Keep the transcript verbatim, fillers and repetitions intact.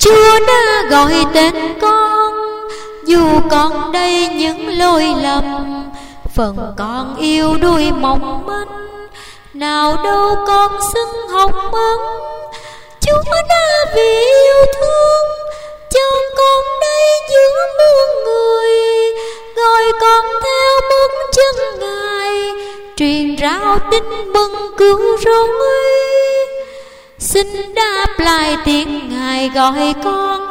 Chúa đã gọi tên con, dù con đây những lỗi lầm, phần con yêu đuổi mong manh, nào đâu con xứng hồng ân. Chúa đã vì yêu thương chọn con đây giữa muôn người, gọi con theo bước chân Ngài, truyền rao tin mừng cứu rỗi. Xin đáp lại tiếng Ngài gọi con,